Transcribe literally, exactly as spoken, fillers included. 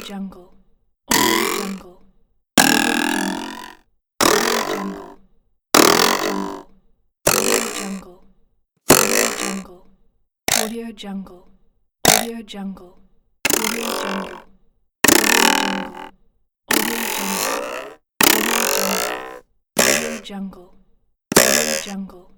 Jungle. Audio Jungle. Audio Jungle. Audio Jungle. Audio Jungle. Audio Jungle. Audio Jungle. Audio Jungle. Audio Jungle. Audio Jungle. Audio Jungle. Audio Jungle.